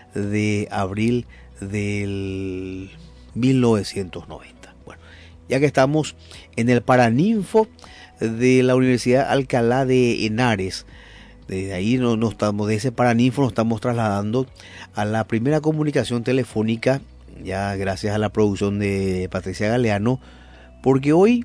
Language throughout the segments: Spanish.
de abril del 1990. Bueno, ya que estamos en el Paraninfo de la Universidad Alcalá de Henares, desde ahí de ese Paraninfo nos estamos trasladando a la primera comunicación telefónica, ya gracias a la producción de Patricia Galeano, porque hoy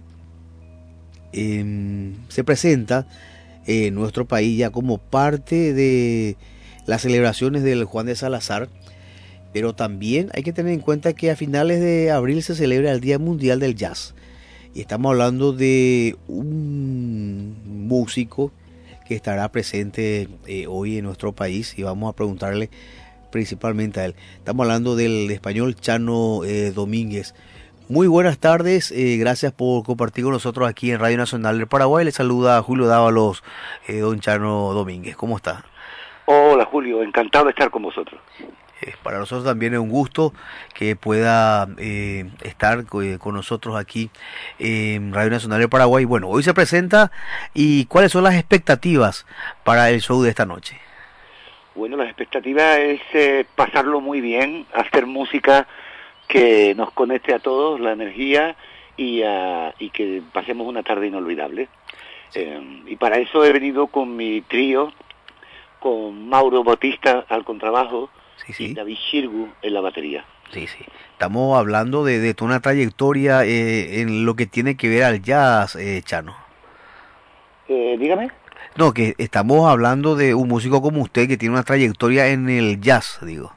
se presenta en nuestro país ya como parte de las celebraciones del Juan de Salazar, pero también hay que tener en cuenta que a finales de abril se celebra el Día Mundial del Jazz, y estamos hablando de un músico que estará presente hoy en nuestro país, y vamos a preguntarle principalmente a él. Estamos hablando del español Chano Domínguez. Muy buenas tardes, gracias por compartir con nosotros aquí en Radio Nacional del Paraguay. Le saluda Julio Dávalos, don Chano Domínguez. ¿Cómo está? Hola Julio, encantado de estar con vosotros. Para nosotros también es un gusto que pueda estar con nosotros aquí en Radio Nacional del Paraguay. Bueno, hoy se presenta, y ¿cuáles son las expectativas para el show de esta noche? Bueno, la expectativa es pasarlo muy bien, hacer música que nos conecte a todos, la energía, y que pasemos una tarde inolvidable. Y para eso he venido con mi trío, con Mauro Bautista al contrabajo, y David Shirgu en la batería. Sí. Estamos hablando de toda una trayectoria en lo que tiene que ver al jazz, Chano. Dígame. No, que estamos hablando de un músico como usted que tiene una trayectoria en el jazz, digo.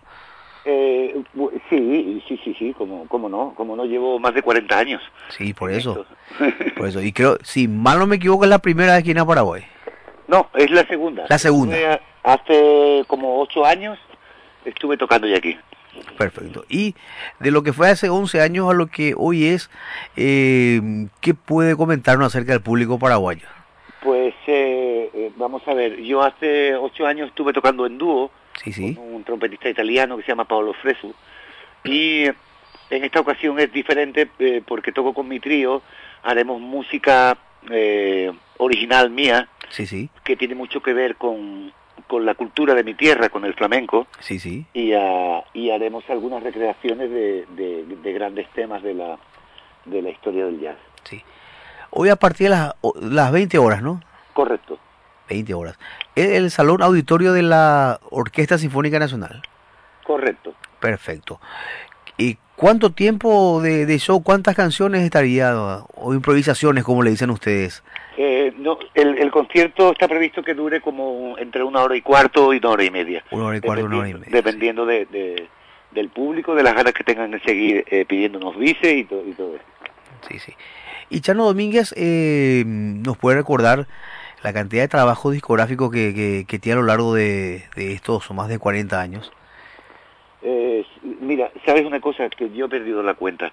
Sí, como no, llevo más de 40 años. Sí, por eso. Y creo, si mal no me equivoco, es la primera vez aquí en Paraguay. No, es la segunda. La segunda. Hace como 8 años estuve tocando ya aquí. Perfecto. Y de lo que fue hace 11 años a lo que hoy es, ¿qué puede comentarnos acerca del público paraguayo? Pues vamos a ver, yo hace 8 años estuve tocando en dúo con un trompetista italiano que se llama Paolo Fresu, y en esta ocasión es diferente porque toco con mi trío. Haremos música original mía, que tiene mucho que ver con la cultura de mi tierra, con el flamenco, y haremos algunas recreaciones de grandes temas de la historia del jazz. Sí. Hoy a partir de las 20 horas, ¿no? Correcto. 20 horas. El Salón Auditorio de la Orquesta Sinfónica Nacional. Correcto. Perfecto. ¿Y cuánto tiempo de show, cuántas canciones estaría, o improvisaciones, como le dicen ustedes? No, el concierto está previsto que dure como entre 1 hora y cuarto y 1 hora y media. 1 hora y cuarto, 1 hora y media. Dependiendo del público, de las ganas que tengan de seguir pidiéndonos vice y todo eso. Sí. Y Chano Domínguez, ¿nos puede recordar la cantidad de trabajo discográfico que tiene a lo largo de estos más de 40 años? Mira, ¿sabes una cosa? Que yo he perdido la cuenta.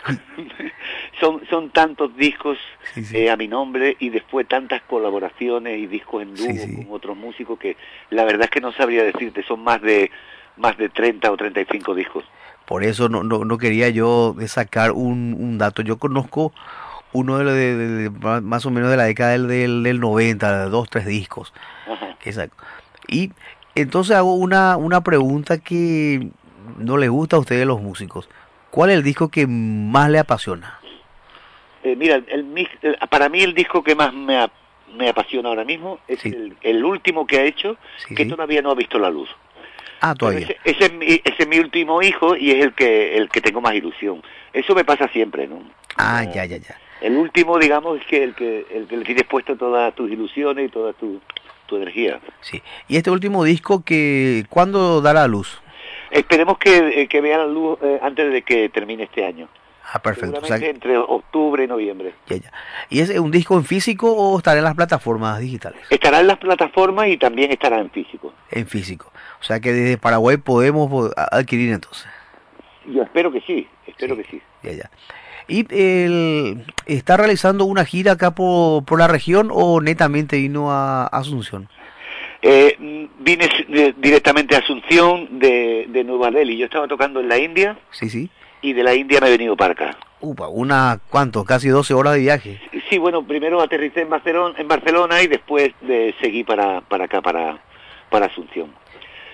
son tantos discos a mi nombre, y después tantas colaboraciones y discos en dúo con otros músicos, que la verdad es que no sabría decirte. Son más de 30 o 35 discos. Por eso no quería yo sacar un dato. Yo conozco uno de más o menos de la década del 90, 2, 3 discos. Ajá. Exacto. Y entonces hago una pregunta que no le gusta a ustedes los músicos. ¿Cuál es el disco que más le apasiona? Mira, para mí el disco que más me apasiona ahora mismo es el último que ha hecho, que todavía no ha visto la luz. Ah, todavía. Ese es mi último hijo, y es el que tengo más ilusión. Eso me pasa siempre, ¿no? Ah, ya. El último, digamos, es que el que le tienes puesto todas tus ilusiones y toda tu energía. Sí. Y este último disco, ¿cuándo dará a luz? Esperemos que vea la luz antes de que termine este año. Ah, perfecto. Seguramente entre octubre y noviembre. Ya. ¿Y es un disco en físico o estará en las plataformas digitales? Estará en las plataformas y también estará en físico. En físico. O sea que desde Paraguay podemos adquirir entonces. Yo espero que sí, que sí. Ya. ¿Y está realizando una gira acá por la región, o netamente vino a Asunción? Vine directamente a Asunción de Nueva Delhi. Yo estaba tocando en la India. Sí. Y de la India me he venido para acá. ¿Cuánto? Casi 12 horas de viaje. Sí, bueno, primero aterricé en Barcelona y después seguí para acá, para Asunción.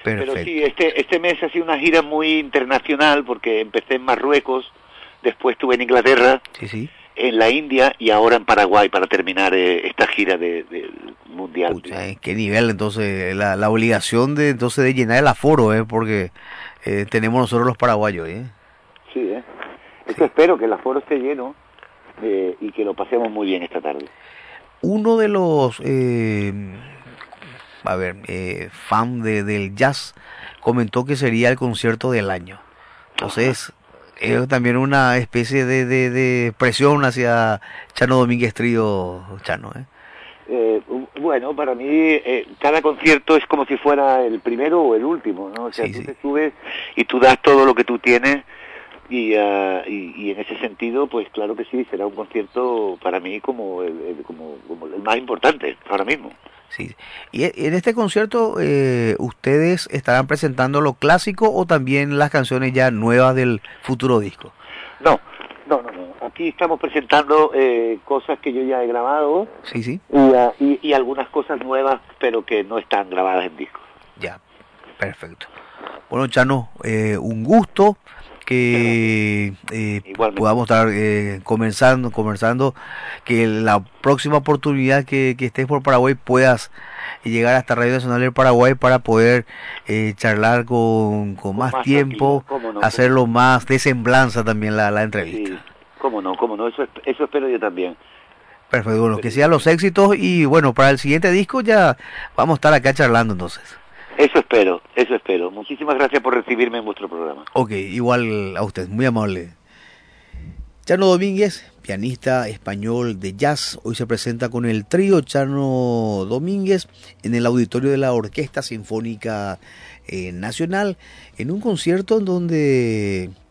Pero sí, este mes ha sido una gira muy internacional porque empecé en Marruecos, después estuve en Inglaterra, en la India y ahora en Paraguay para terminar esta gira del mundial. Pucha, qué nivel entonces, la obligación de llenar el aforo, porque tenemos nosotros los paraguayos. Sí, eso espero, que el aforo esté lleno y que lo pasemos muy bien esta tarde. Uno de los fan del jazz comentó que sería el concierto del año. Entonces, es también una especie de presión hacia Chano Domínguez Trío, Chano. Bueno, para mí cada concierto es como si fuera el primero o el último, ¿no? O sea, tú te subes y tú das todo lo que tú tienes y en ese sentido, pues claro que sí, será un concierto para mí como el más importante ahora mismo. Sí. Y en este concierto, ¿ustedes estarán presentando lo clásico o también las canciones ya nuevas del futuro disco? No. Aquí estamos presentando cosas que yo ya he grabado. Y algunas cosas nuevas, pero que no están grabadas en disco. Ya, perfecto. Bueno, Chano, un gusto que podamos estar conversando, que la próxima oportunidad que estés por Paraguay puedas llegar hasta Radio Nacional del Paraguay para poder charlar con más tiempo, hacerlo más de semblanza también la entrevista. Sí, cómo no, eso espero yo también. Perfecto, bueno, que sean los éxitos y bueno, para el siguiente disco ya vamos a estar acá charlando entonces. Eso espero. Muchísimas gracias por recibirme en vuestro programa. Ok, igual a usted, muy amable. Chano Domínguez, pianista español de jazz, hoy se presenta con el trío Chano Domínguez en el auditorio de la Orquesta Sinfónica Nacional, en un concierto en donde